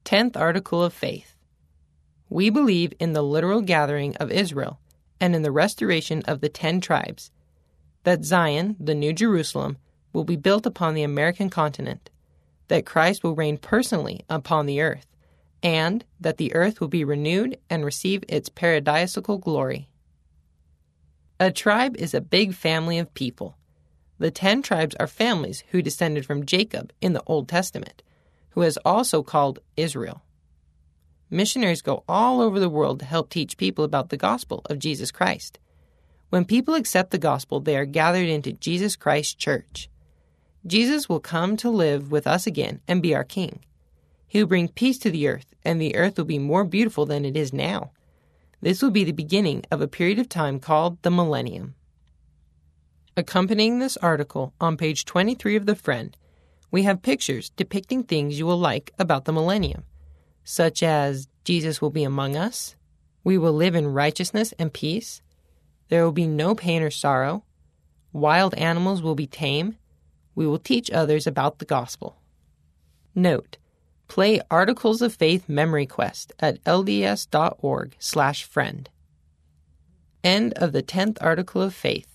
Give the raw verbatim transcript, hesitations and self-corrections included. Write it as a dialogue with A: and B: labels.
A: Tenth Article of Faith. We believe in the literal gathering of Israel and in the restoration of the ten tribes, that Zion, the New Jerusalem, will be built upon the American continent, that Christ will reign personally upon the earth, and that the earth will be renewed and receive its paradisiacal glory. A tribe is a big family of people. The ten tribes are families who descended from Jacob in the Old Testament, who is also called Israel. Missionaries go all over the world to help teach people about the gospel of Jesus Christ. When people accept the gospel, they are gathered into Jesus Christ Church. Jesus will come to live with us again and be our king. He will bring peace to the earth, and the earth will be more beautiful than it is now. This will be the beginning of a period of time called the millennium. Accompanying this article, on page twenty-three of The Friend, we have pictures depicting things you will like about the millennium, such as Jesus will be among us, we will live in righteousness and peace, there will be no pain or sorrow, wild animals will be tame, we will teach others about the gospel. Note: play Articles of Faith Memory Quest at lds.org slash friend. End of the tenth Article of Faith.